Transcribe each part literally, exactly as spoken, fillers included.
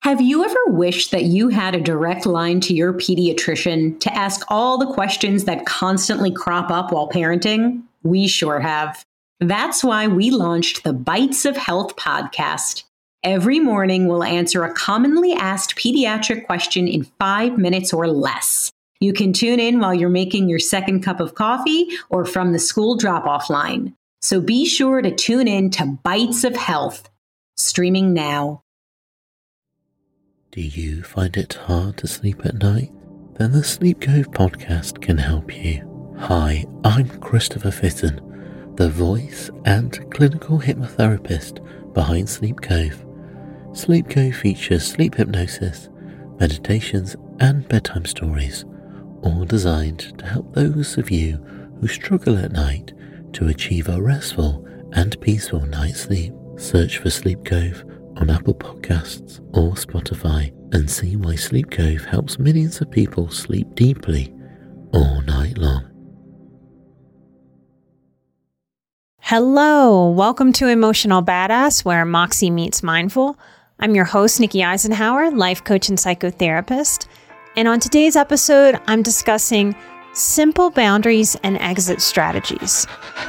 Have you ever wished that you had a direct line to your pediatrician to ask all the questions that constantly crop up while parenting? We sure have. That's why we launched the Bites of Health podcast. Every morning, we'll answer a commonly asked pediatric question in five minutes or less. You can tune in while you're making your second cup of coffee or from the school drop-off line. So be sure to tune in to Bites of Health, streaming now. Do you find it hard to sleep at night? Then the Sleep Cove podcast can help you. Hi, I'm Christopher Fitton, the voice and clinical hypnotherapist behind Sleep Cove. Sleep Cove features sleep hypnosis, meditations, and bedtime stories, all designed to help those of you who struggle at night to achieve a restful and peaceful night's sleep. Search for Sleep Cove on Apple Podcasts or Spotify and see why Sleep Cove helps millions of people sleep deeply all night long. Hello, welcome to Emotional Badass, where Moxie meets Mindful. I'm your host, Nikki Eisenhower, life coach and psychotherapist. And on today's episode, I'm discussing simple boundaries and exit strategies.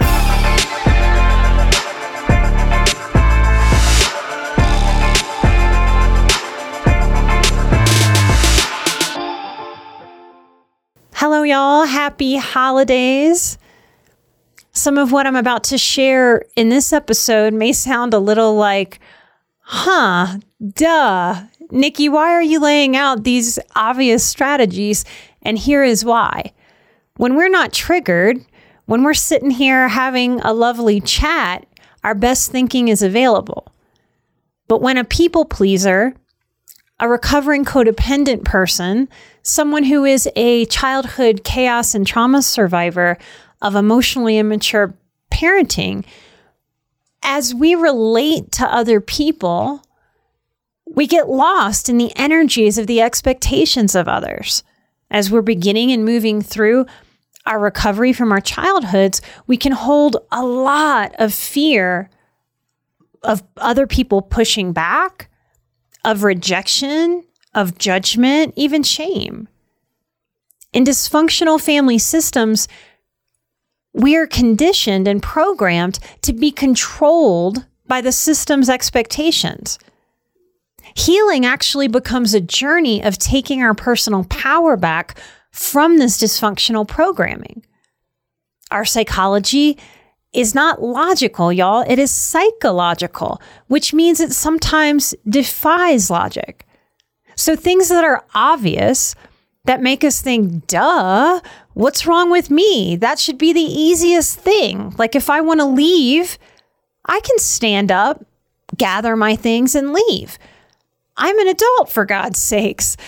Hello, y'all. Happy holidays. Some of what I'm about to share in this episode may sound a little like, huh, duh. Nikki, why are you laying out these obvious strategies? And here is why. When we're not triggered, when we're sitting here having a lovely chat, our best thinking is available. But when a people pleaser, a recovering codependent person, someone who is a childhood chaos and trauma survivor of emotionally immature parenting, as we relate to other people, we get lost in the energies of the expectations of others. As we're beginning and moving through our recovery from our childhoods, we can hold a lot of fear of other people pushing back, of rejection, of judgment, even shame. In dysfunctional family systems, we are conditioned and programmed to be controlled by the system's expectations. Healing actually becomes a journey of taking our personal power back from this dysfunctional programming. Our psychology is not logical, y'all. It is psychological, which means it sometimes defies logic. So things that are obvious, that make us think, duh, what's wrong with me? That should be the easiest thing. Like if I want to leave, I can stand up, gather my things, and leave. I'm an adult, for God's sakes.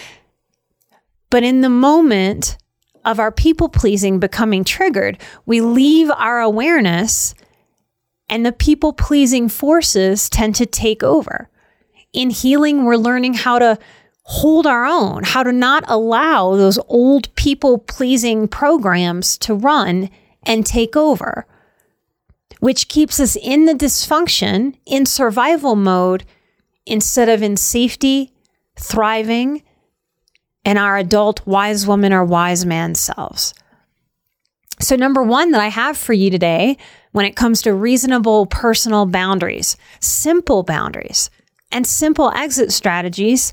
But in the moment of our people-pleasing becoming triggered, we leave our awareness and the people-pleasing forces tend to take over. In healing, we're learning how to hold our own, how to not allow those old people-pleasing programs to run and take over, which keeps us in the dysfunction, in survival mode, instead of in safety, thriving, and our adult wise woman or wise man selves. So number one that I have for you today, when it comes to reasonable personal boundaries, simple boundaries, and simple exit strategies,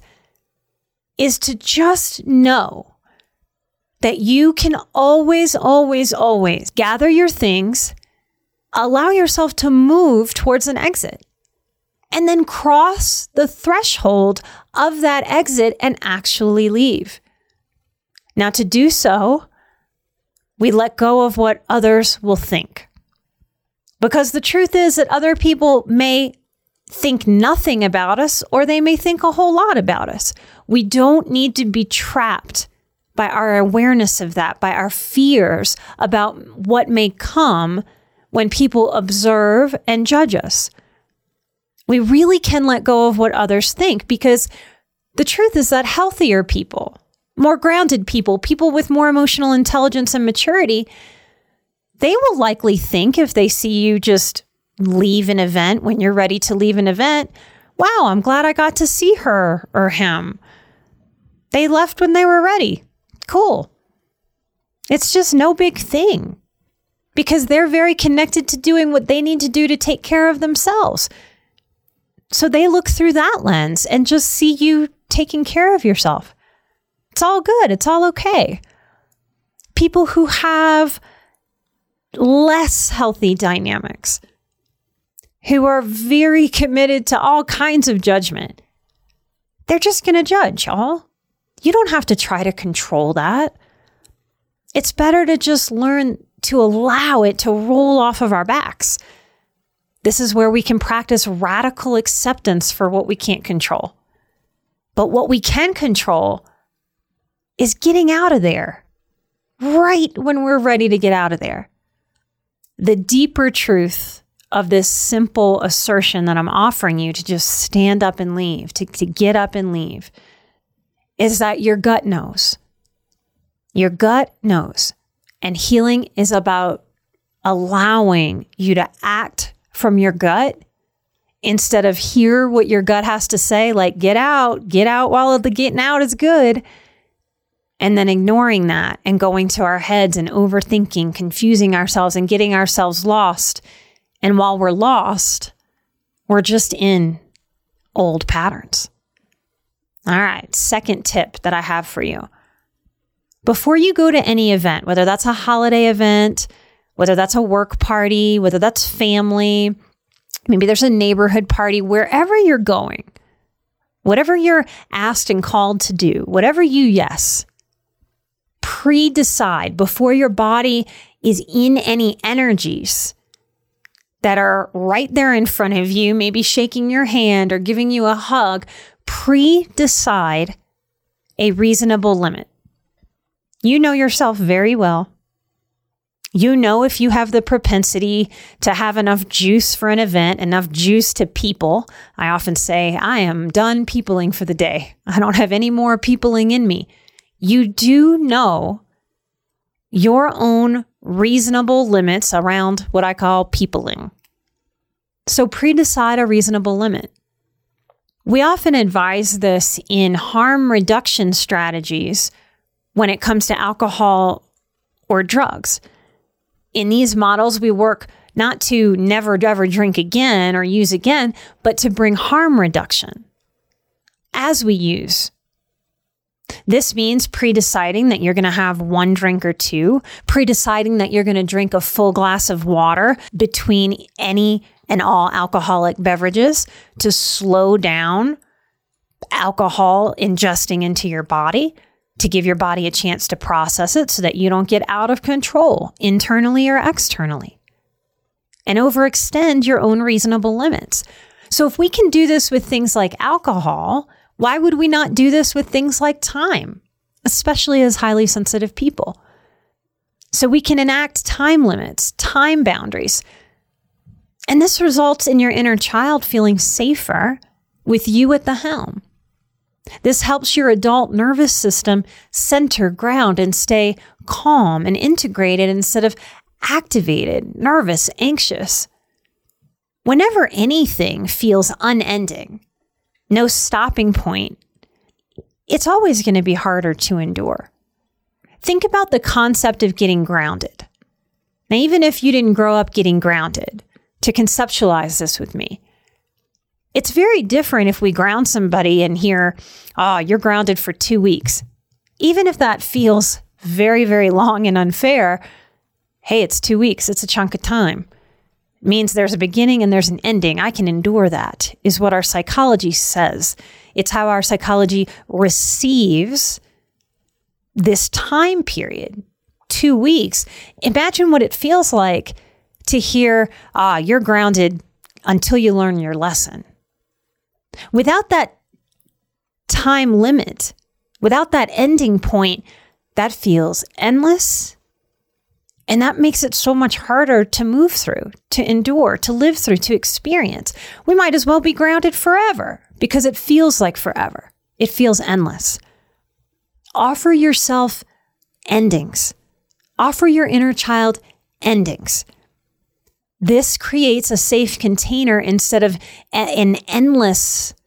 is to just know that you can always, always, always gather your things, allow yourself to move towards an exit, and then cross the threshold of that exit and actually leave. Now, to do so, we let go of what others will think. Because the truth is that other people may think nothing about us, or they may think a whole lot about us. We don't need to be trapped by our awareness of that, by our fears about what may come when people observe and judge us. We really can let go of what others think, because the truth is that healthier people, more grounded people, people with more emotional intelligence and maturity, they will likely think, if they see you just leave an event when you're ready to leave an event, wow, I'm glad I got to see her or him. They left when they were ready. Cool. It's just no big thing because they're very connected to doing what they need to do to take care of themselves. So they look through that lens and just see you taking care of yourself. It's all good. It's all okay. People who have less healthy dynamics, who are very committed to all kinds of judgment, they're just going to judge, y'all. You don't have to try to control that. It's better to just learn to allow it to roll off of our backs. This is where we can practice radical acceptance for what we can't control. But what we can control is getting out of there right when we're ready to get out of there. The deeper truth of this simple assertion that I'm offering you to just stand up and leave, to, to get up and leave, is that your gut knows. Your gut knows. And healing is about allowing you to act from your gut instead of hear what your gut has to say, like get out, get out while the getting out is good. And then ignoring that and going to our heads and overthinking, confusing ourselves and getting ourselves lost. And while we're lost, we're just in old patterns. All right, second tip that I have for you. Before you go to any event, whether that's a holiday event, whether that's a work party, whether that's family, maybe there's a neighborhood party, wherever you're going, whatever you're asked and called to do, whatever you yes, pre-decide before your body is in any energies that are right there in front of you, maybe shaking your hand or giving you a hug, pre-decide a reasonable limit. You know yourself very well. You know if you have the propensity to have enough juice for an event, enough juice to people. I often say, I am done peopling for the day. I don't have any more peopling in me. You do know your own reasonable limits around what I call peopling. So pre-decide a reasonable limit. We often advise this in harm reduction strategies when it comes to alcohol or drugs. In these models, we work not to never ever drink again or use again, but to bring harm reduction as we use. This means pre-deciding that you're going to have one drink or two, pre-deciding that you're going to drink a full glass of water between any and all alcoholic beverages to slow down alcohol ingesting into your body, to give your body a chance to process it so that you don't get out of control internally or externally, and overextend your own reasonable limits. So if we can do this with things like alcohol, why would we not do this with things like time, especially as highly sensitive people? So we can enact time limits, time boundaries. And this results in your inner child feeling safer with you at the helm. This helps your adult nervous system center, ground, and stay calm and integrated instead of activated, nervous, anxious. Whenever anything feels unending, no stopping point, it's always going to be harder to endure. Think about the concept of getting grounded. Now, even if you didn't grow up getting grounded, to conceptualize this with me, it's very different if we ground somebody and hear, oh, you're grounded for two weeks. Even if that feels very, very long and unfair, hey, it's two weeks. It's a chunk of time. It means there's a beginning and there's an ending. I can endure that, is what our psychology says. It's how our psychology receives this time period, two weeks. Imagine what it feels like to hear, ah, you're grounded until you learn your lesson. Without that time limit, without that ending point, that feels endless. And that makes it so much harder to move through, to endure, to live through, to experience. We might as well be grounded forever because it feels like forever. It feels endless. Offer yourself endings. Offer your inner child endings. This creates a safe container instead of a- an endlessness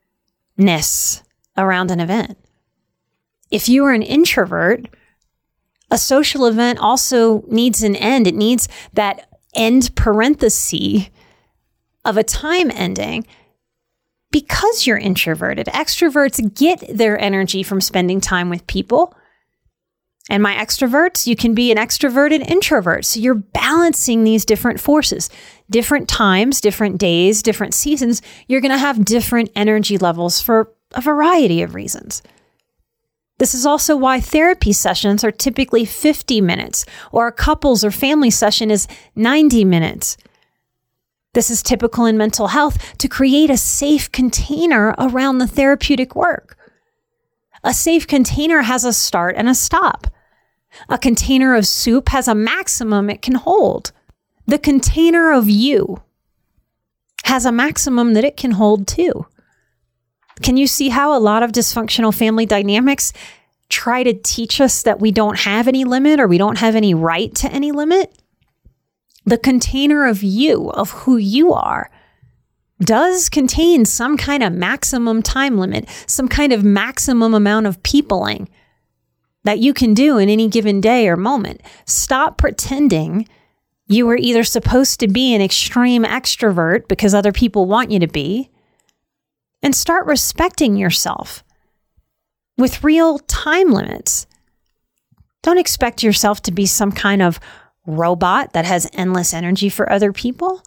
around an event. If you are an introvert, a social event also needs an end. It needs that end parenthesis of a time ending because you're introverted. Extroverts get their energy from spending time with people. And my extroverts, you can be an extroverted introvert. So you're balancing these different forces. Different times, different days, different seasons, you're going to have different energy levels for a variety of reasons. This is also why therapy sessions are typically fifty minutes, or a couples or family session is ninety minutes. This is typical in mental health to create a safe container around the therapeutic work. A safe container has a start and a stop. A container of soup has a maximum it can hold. The container of you has a maximum that it can hold too. Can you see how a lot of dysfunctional family dynamics try to teach us that we don't have any limit or we don't have any right to any limit? The container of you, of who you are, does contain some kind of maximum time limit, some kind of maximum amount of peopling that you can do in any given day or moment. Stop pretending you were either supposed to be an extreme extrovert because other people want you to be, and start respecting yourself with real time limits. Don't expect yourself to be some kind of robot that has endless energy for other people.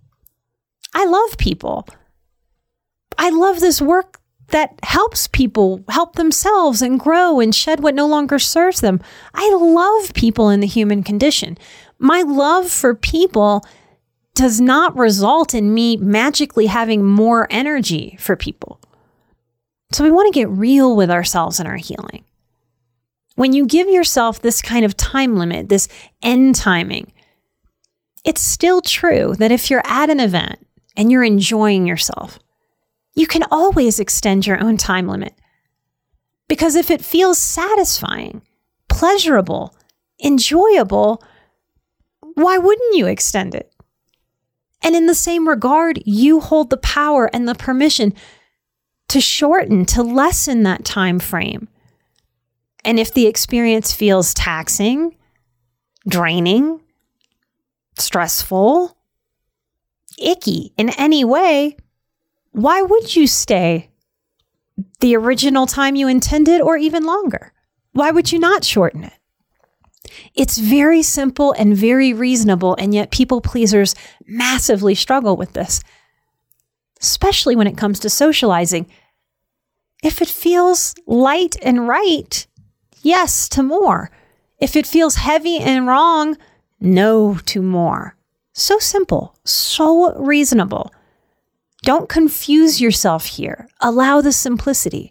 I love people. I love this work that helps people help themselves and grow and shed what no longer serves them. I love people in the human condition. My love for people does not result in me magically having more energy for people. So we want to get real with ourselves in our healing. When you give yourself this kind of time limit, this end timing, it's still true that if you're at an event and you're enjoying yourself, you can always extend your own time limit. Because if it feels satisfying, pleasurable, enjoyable, why wouldn't you extend it? And in the same regard, you hold the power and the permission to shorten, to lessen that time frame. And if the experience feels taxing, draining, stressful, icky in any way, why would you stay the original time you intended or even longer? Why would you not shorten it? It's very simple and very reasonable, and yet people pleasers massively struggle with this, especially when it comes to socializing. If it feels light and right, yes to more. If it feels heavy and wrong, no to more. So simple, so reasonable. Don't confuse yourself here. Allow the simplicity.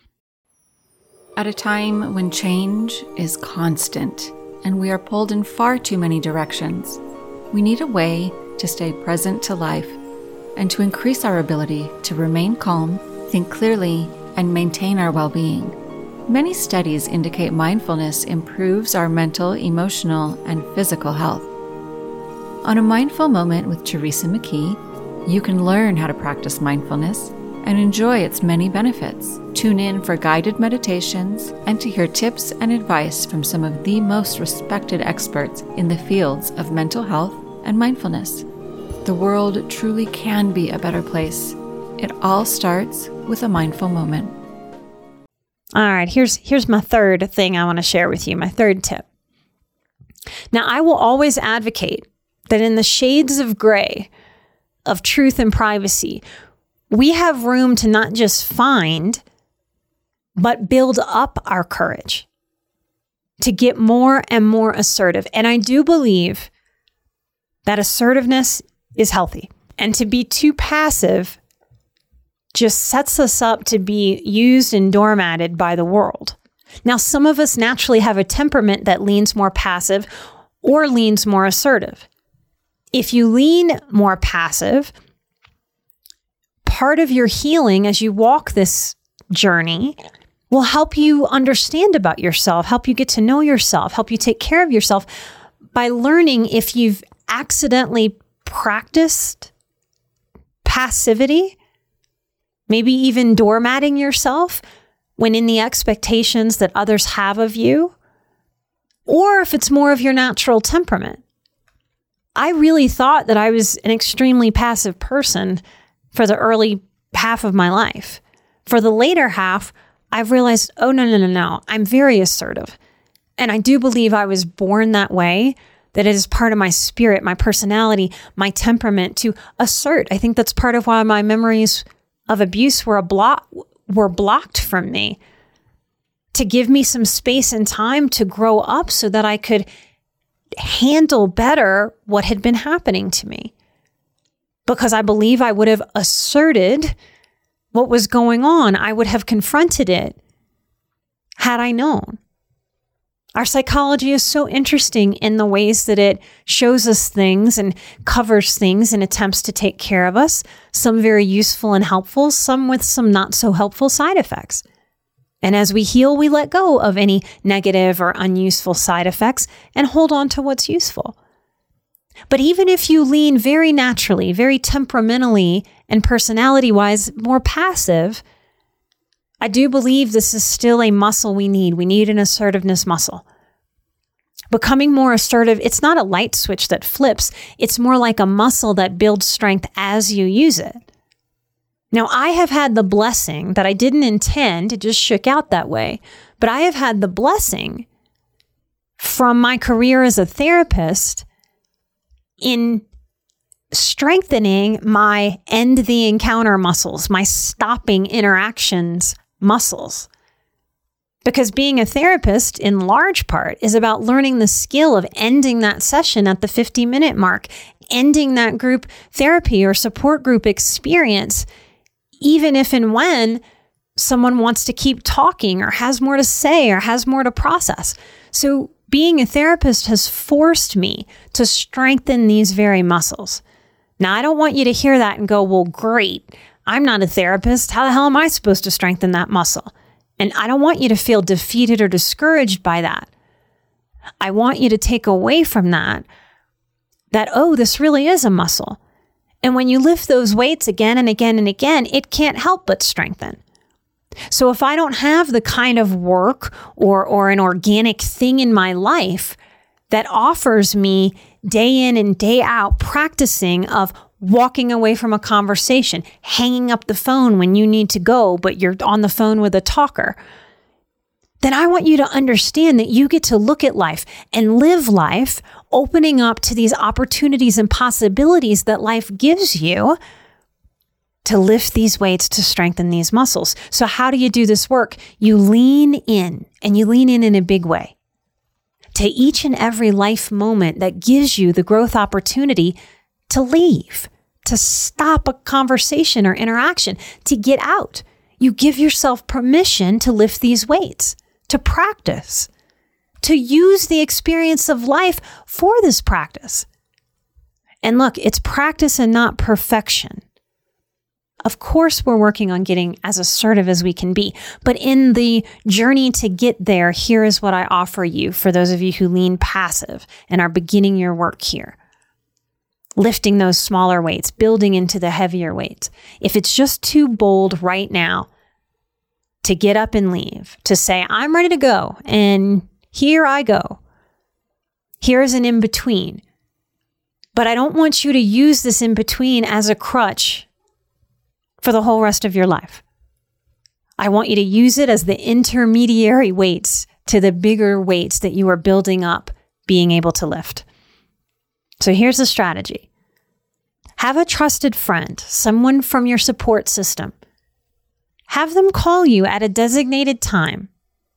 At a time when change is constant and we are pulled in far too many directions, we need a way to stay present to life and to increase our ability to remain calm, think clearly, and maintain our well-being. Many studies indicate mindfulness improves our mental, emotional, and physical health. On A Mindful Moment with Teresa McKee, you can learn how to practice mindfulness and enjoy its many benefits. Tune in for guided meditations and to hear tips and advice from some of the most respected experts in the fields of mental health and mindfulness. The world truly can be a better place. It all starts with a mindful moment. All right, here's here's my third thing I want to share with you, my third tip. Now, I will always advocate that in the shades of gray of truth and privacy, we have room to not just find, but build up our courage to get more and more assertive. And I do believe that assertiveness is healthy. And to be too passive just sets us up to be used and doormatted by the world. Now, some of us naturally have a temperament that leans more passive or leans more assertive. If you lean more passive, part of your healing as you walk this journey will help you understand about yourself, help you get to know yourself, help you take care of yourself by learning if you've accidentally practiced passivity, maybe even doormatting yourself when in the expectations that others have of you, or if it's more of your natural temperament. I really thought that I was an extremely passive person for the early half of my life. For the later half, I've realized, oh, no, no, no, no, I'm very assertive. And I do believe I was born that way, that it is part of my spirit, my personality, my temperament to assert. I think that's part of why my memories of abuse were a block, were blocked from me, to give me some space and time to grow up so that I could handle better what had been happening to me. Because I believe I would have asserted what was going on. I would have confronted it had I known. Our psychology is so interesting in the ways that it shows us things and covers things and attempts to take care of us, some very useful and helpful, some with some not so helpful side effects. And as we heal, we let go of any negative or unuseful side effects and hold on to what's useful. But even if you lean very naturally, very temperamentally and personality-wise more passive, I do believe this is still a muscle we need. We need an assertiveness muscle. Becoming more assertive, it's not a light switch that flips. It's more like a muscle that builds strength as you use it. Now, I have had the blessing that I didn't intend, it just shook out that way, but I have had the blessing from my career as a therapist in strengthening my end the encounter muscles, my stopping interactions muscles. Because being a therapist, in large part, is about learning the skill of ending that session at the fifty minute mark, ending that group therapy or support group experience, even if and when someone wants to keep talking or has more to say or has more to process. So being a therapist has forced me to strengthen these very muscles. Now, I don't want you to hear that and go, well, great, I'm not a therapist. How the hell am I supposed to strengthen that muscle? And I don't want you to feel defeated or discouraged by that. I want you to take away from that, that, oh, this really is a muscle. And when you lift those weights again and again and again, it can't help but strengthen. So if I don't have the kind of work or, or an organic thing in my life that offers me day in and day out practicing of walking away from a conversation, hanging up the phone when you need to go, but you're on the phone with a talker, then I want you to understand that you get to look at life and live life, opening up to these opportunities and possibilities that life gives you to lift these weights, to strengthen these muscles. So how do you do this work? You lean in, and you lean in in a big way to each and every life moment that gives you the growth opportunity to leave, to stop a conversation or interaction, to get out. You give yourself permission to lift these weights, to practice, to use the experience of life for this practice. And look, it's practice and not perfection. Of course, we're working on getting as assertive as we can be, but in the journey to get there, here is what I offer you for those of you who lean passive and are beginning your work here. Lifting those smaller weights, building into the heavier weights. If it's just too bold right now to get up and leave, to say, I'm ready to go, and here I go. Here's an in-between. But I don't want you to use this in-between as a crutch for the whole rest of your life. I want you to use it as the intermediary weights to the bigger weights that you are building up being able to lift. So here's the strategy. Have a trusted friend, someone from your support system. Have them call you at a designated time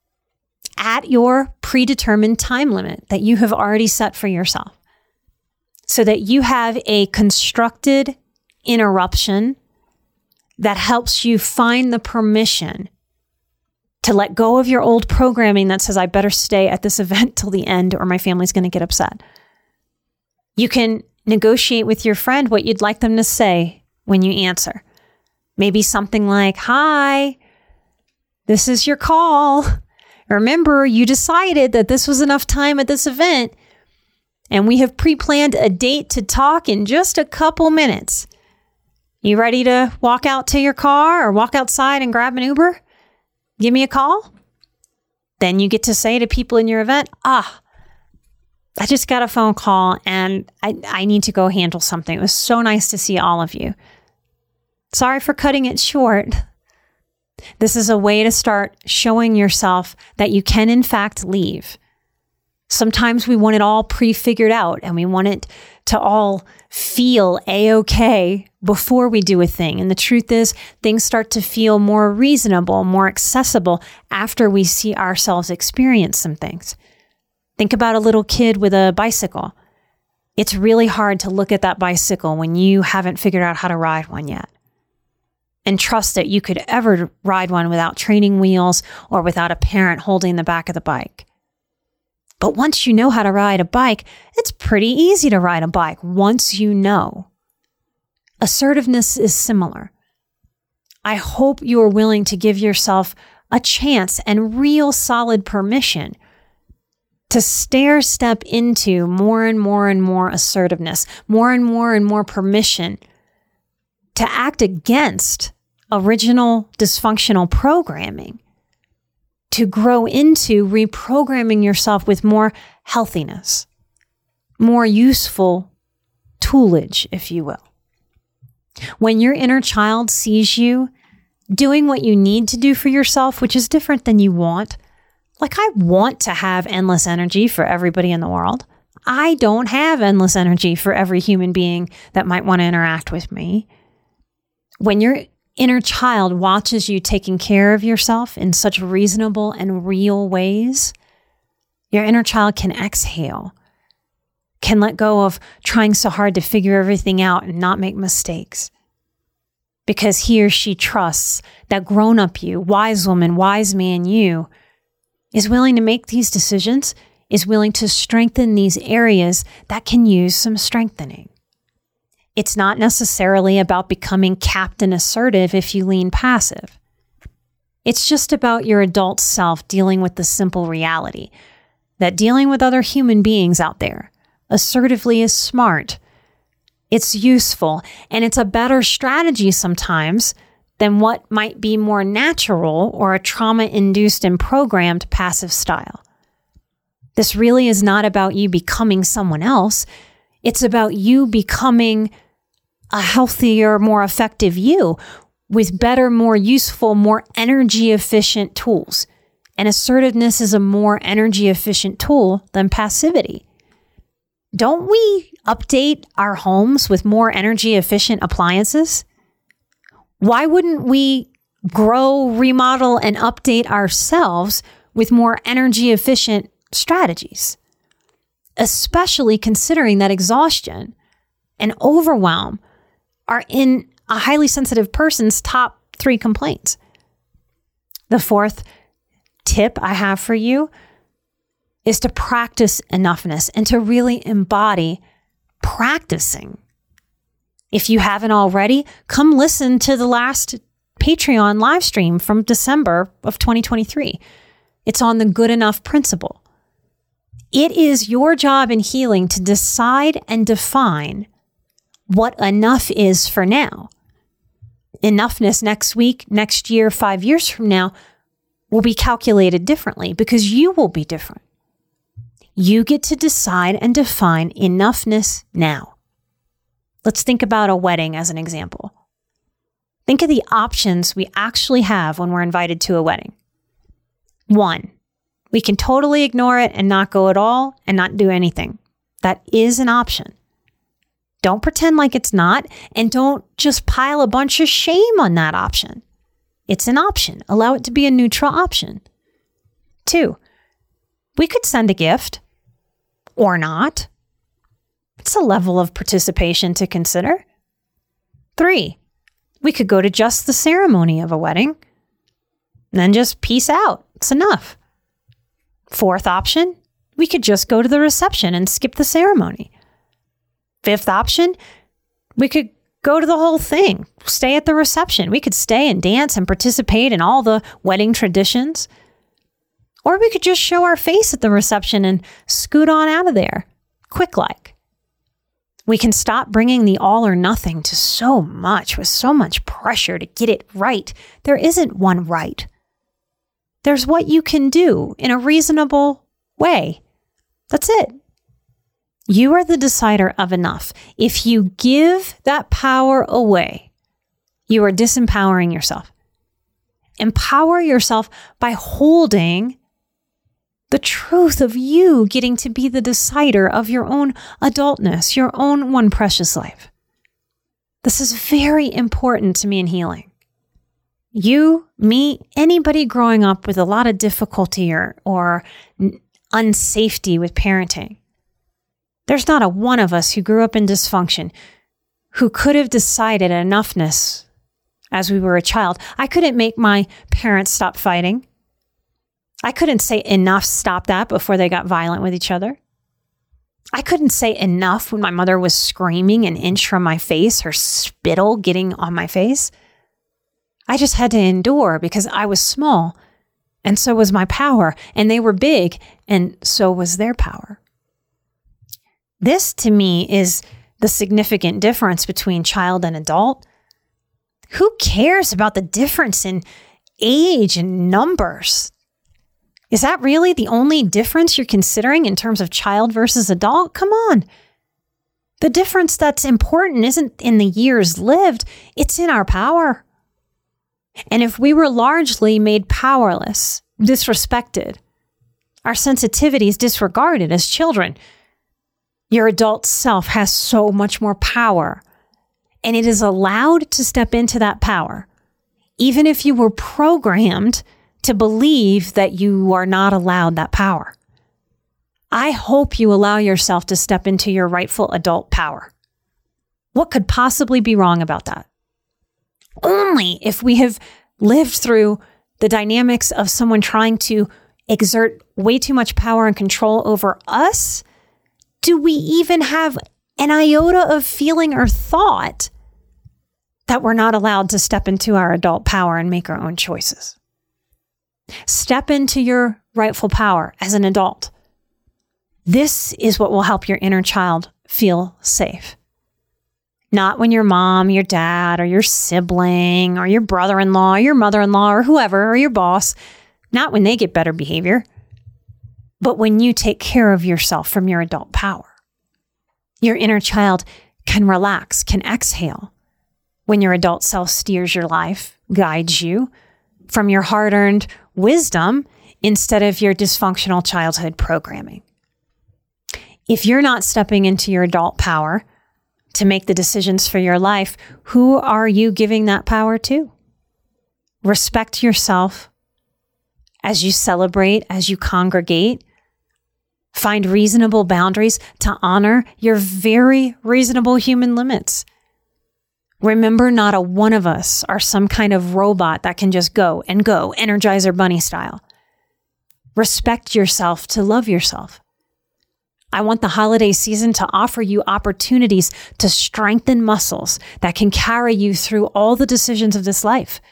at your predetermined time limit that you have already set for yourself, so that you have a constructed interruption that helps you find the permission to let go of your old programming that says, I better stay at this event till the end or my family's going to get upset. You can negotiate with your friend what you'd like them to say when you answer. Maybe something like, hi, this is your call. Remember, you decided that this was enough time at this event, and we have pre-planned a date to talk in just a couple minutes. You ready to walk out to your car or walk outside and grab an Uber? Give me a call. Then you get to say to people in your event, ah, I just got a phone call and I, I need to go handle something. It was so nice to see all of you. Sorry for cutting it short. This is a way to start showing yourself that you can in fact leave. Sometimes we want it all pre-figured out and we want it to all feel a-okay before we do a thing. And the truth is, things start to feel more reasonable, more accessible after we see ourselves experience some things. Think about a little kid with a bicycle. It's really hard to look at that bicycle when you haven't figured out how to ride one yet. And trust that you could ever ride one without training wheels or without a parent holding the back of the bike. But once you know how to ride a bike, it's pretty easy to ride a bike once you know. Assertiveness is similar. I hope you are willing to give yourself a chance and real solid permission to stair step into more and more and more assertiveness, more and more and more permission to act against original dysfunctional programming, to grow into reprogramming yourself with more healthiness, more useful toolage, if you will. When your inner child sees you doing what you need to do for yourself, which is different than you want, like I want to have endless energy for everybody in the world. I don't have endless energy for every human being that might want to interact with me. When your inner child watches you taking care of yourself in such reasonable and real ways, your inner child can exhale, can let go of trying so hard to figure everything out and not make mistakes. Because he or she trusts that grown-up you, wise woman, wise man you, is willing to make these decisions, is willing to strengthen these areas that can use some strengthening. It's not necessarily about becoming captain assertive if you lean passive. It's just about your adult self dealing with the simple reality that dealing with other human beings out there assertively is smart, it's useful, and it's a better strategy sometimes than what might be more natural or a trauma-induced and programmed passive style. This really is not about you becoming someone else. It's about you becoming a healthier, more effective you with better, more useful, more energy-efficient tools. And assertiveness is a more energy-efficient tool than passivity. Don't we update our homes with more energy-efficient appliances? Why wouldn't we grow, remodel, and update ourselves with more energy-efficient strategies? Especially considering that exhaustion and overwhelm are in a highly sensitive person's top three complaints. The fourth tip I have for you is to practice enoughness and to really embody practicing. If you haven't already, come listen to the last Patreon live stream from December of twenty twenty-three. It's on the good enough principle. It is your job in healing to decide and define what enough is for now. Enoughness next week, next year, five years from now will be calculated differently because you will be different. You get to decide and define enoughness now. Let's think about a wedding as an example. Think of the options we actually have when we're invited to a wedding. One, we can totally ignore it and not go at all and not do anything. That is an option. Don't pretend like it's not, and don't just pile a bunch of shame on that option. It's an option. Allow it to be a neutral option. Two, we could send a gift or not. It's a level of participation to consider. Three, we could go to just the ceremony of a wedding, and then just peace out. It's enough. Fourth option, we could just go to the reception and skip the ceremony. Fifth option, we could go to the whole thing, stay at the reception. We could stay and dance and participate in all the wedding traditions. Or we could just show our face at the reception and scoot on out of there. quick like. We can stop bringing the all or nothing to so much with so much pressure to get it right. There isn't one right. There's what you can do in a reasonable way. That's it. You are the decider of enough. If you give that power away, you are disempowering yourself. Empower yourself by holding the truth of you getting to be the decider of your own adultness, your own one precious life. This is very important to me in healing. You, me, anybody growing up with a lot of difficulty or, or unsafety with parenting. There's not a one of us who grew up in dysfunction who could have decided enoughness as we were a child. I couldn't make my parents stop fighting. I couldn't say enough, stop that before they got violent with each other. I couldn't say enough when my mother was screaming an inch from my face, her spittle getting on my face. I just had to endure because I was small, and so was my power, and they were big, and so was their power. This, to me, is the significant difference between child and adult. Who cares about the difference in age and numbers? Is that really the only difference you're considering in terms of child versus adult? Come on. The difference that's important isn't in the years lived, it's in our power. And if we were largely made powerless, disrespected, our sensitivities disregarded as children, your adult self has so much more power, and it is allowed to step into that power, even if you were programmed to believe that you are not allowed that power. I hope you allow yourself to step into your rightful adult power. What could possibly be wrong about that? Only if we have lived through the dynamics of someone trying to exert way too much power and control over us, do we even have an iota of feeling or thought that we're not allowed to step into our adult power and make our own choices. Step into your rightful power as an adult. This is what will help your inner child feel safe. Not when your mom, your dad, or your sibling, or your brother-in-law, or your mother-in-law, or whoever, or your boss, not when they get better behavior, but when you take care of yourself from your adult power. Your inner child can relax, can exhale when your adult self steers your life, guides you from your hard-earned wisdom instead of your dysfunctional childhood programming. If you're not stepping into your adult power to make the decisions for your life, who are you giving that power to? Respect yourself as you celebrate, as you congregate. Find reasonable boundaries to honor your very reasonable human limits. Remember, not a one of us are some kind of robot that can just go and go, Energizer Bunny style. Respect yourself to love yourself. I want the holiday season to offer you opportunities to strengthen muscles that can carry you through all the decisions of this life.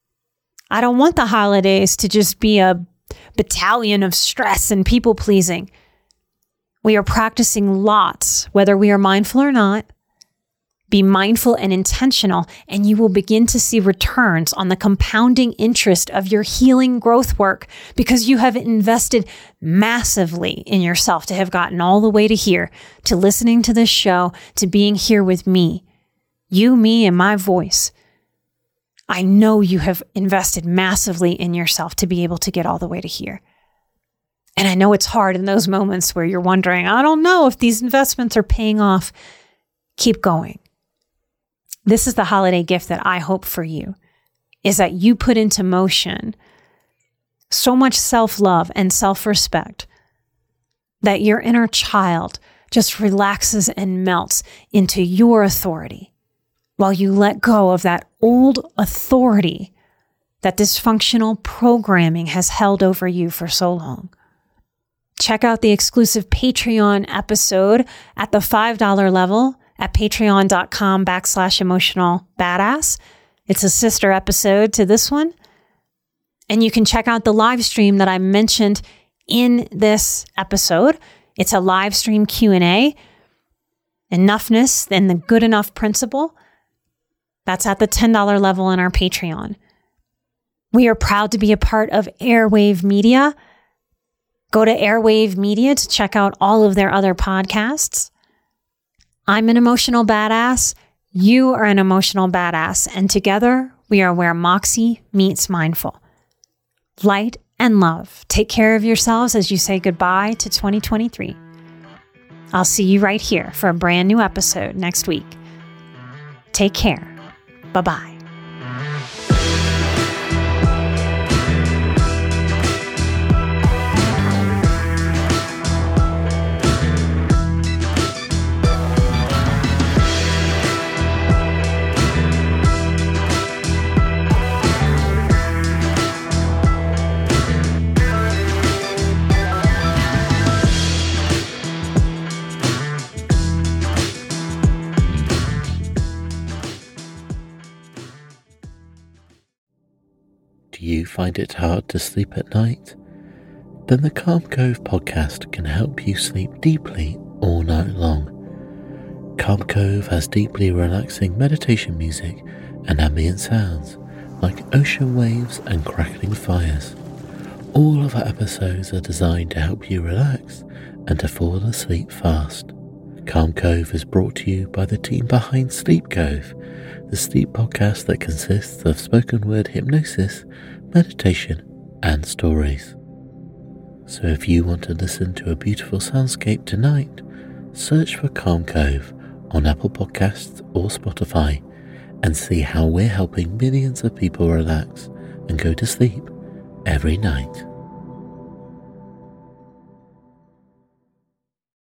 I don't want the holidays to just be a battalion of stress and people pleasing. We are practicing lots, whether we are mindful or not. Be mindful and intentional, and you will begin to see returns on the compounding interest of your healing growth work because you have invested massively in yourself to have gotten all the way to here, to listening to this show, to being here with me, you, me, and my voice. I know you have invested massively in yourself to be able to get all the way to here. And I know it's hard in those moments where you're wondering, I don't know if these investments are paying off. Keep going. This is the holiday gift that I hope for you, is that you put into motion so much self-love and self-respect that your inner child just relaxes and melts into your authority while you let go of that old authority that dysfunctional programming has held over you for so long. Check out the exclusive Patreon episode at the five dollars level at patreon.com backslash emotional badass. It's a sister episode to this one. And you can check out the live stream that I mentioned in this episode. It's a live stream Q and A. Enoughness and the good enough principle. That's at the ten dollars level in our Patreon. We are proud to be a part of Airwave Media. Go to Airwave Media to check out all of their other podcasts. I'm an emotional badass. You are an emotional badass. And together, we are where Moxie meets mindful. Light and love. Take care of yourselves as you say goodbye to twenty twenty-three. I'll see you right here for a brand new episode next week. Take care. Bye-bye. Do you find it hard to sleep at night? Then the Calm Cove podcast can help you sleep deeply all night long. Calm Cove has deeply relaxing meditation music and ambient sounds like ocean waves and crackling fires. All of our episodes are designed to help you relax and to fall asleep fast. Calm Cove is brought to you by the team behind Sleep Cove, the sleep podcast that consists of spoken word hypnosis, meditation, and stories. So if you want to listen to a beautiful soundscape tonight, search for Calm Cove on Apple Podcasts or Spotify and see how we're helping millions of people relax and go to sleep every night.